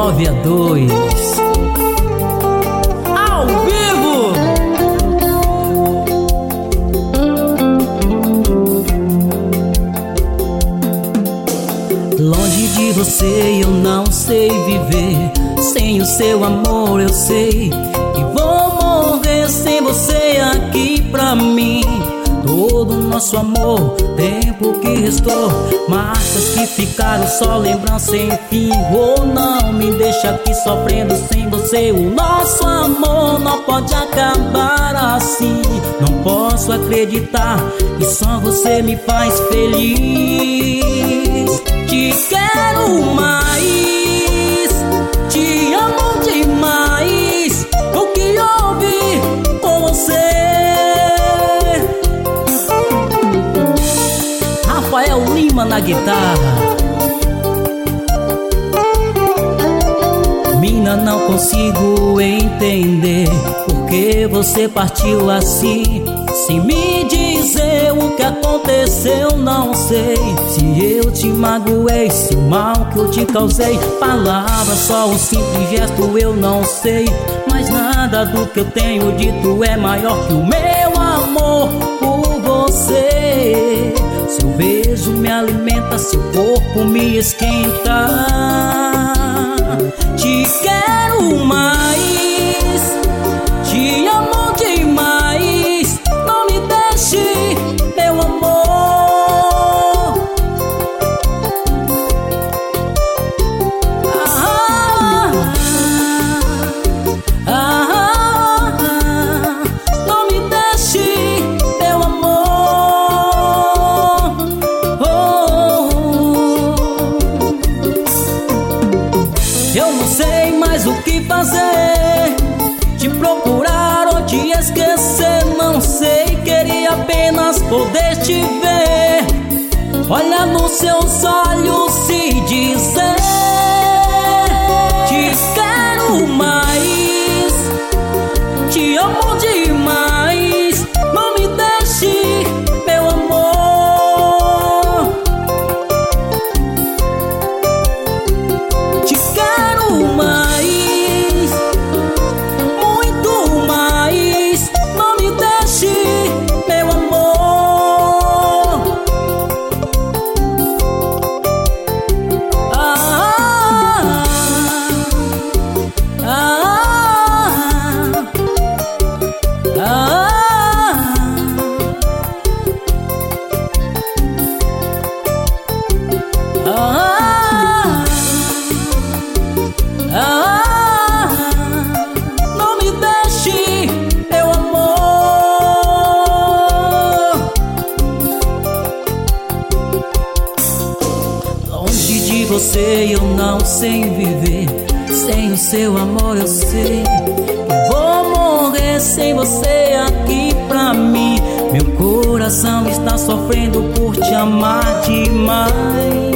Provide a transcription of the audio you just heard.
9 a 2. Ao vivo! Longe de você eu não sei viver, sem o seu amor eu sei que vou morrer sem você aqui pra mim. Todo o nosso amor, tempo que restou, marcas que ficaram só lembrança sem fim. Oh, não me deixa aqui sofrendo sem você. O nosso amor não pode acabar assim. Não posso acreditar que só você me faz feliz. Te quero mais, te amo demais. O que houve com você? Rafael Lima na guitarra. Mina, não consigo entender por que você partiu assim, sem me dizer o que aconteceu, não sei. Se eu te magoei, se o mal que eu te causei, palavra, só um simples gesto, eu não sei. Mas nada do que eu tenho dito é maior que o meu amor por você. Seu beijo me alimenta, seu corpo me esquenta. Te quero mais, te amo demais. Não me deixe, meu amor. Não me deixe, meu amor. Eu não sei mais o que fazer, te procurar ou te esquecer, não sei. Queria apenas poder te ver, olhar nos seus olhos e dizer: te quero mais, te amo demais. Não me deixe, meu amor. Te quero mais, muito mais. Não me deixe, meu amor. Não me deixe, meu amor. Longe de você eu não sei viver, sem o seu amor eu sei que vou morrer sem você aqui pra mim. Meu coração está sofrendo por te amar demais.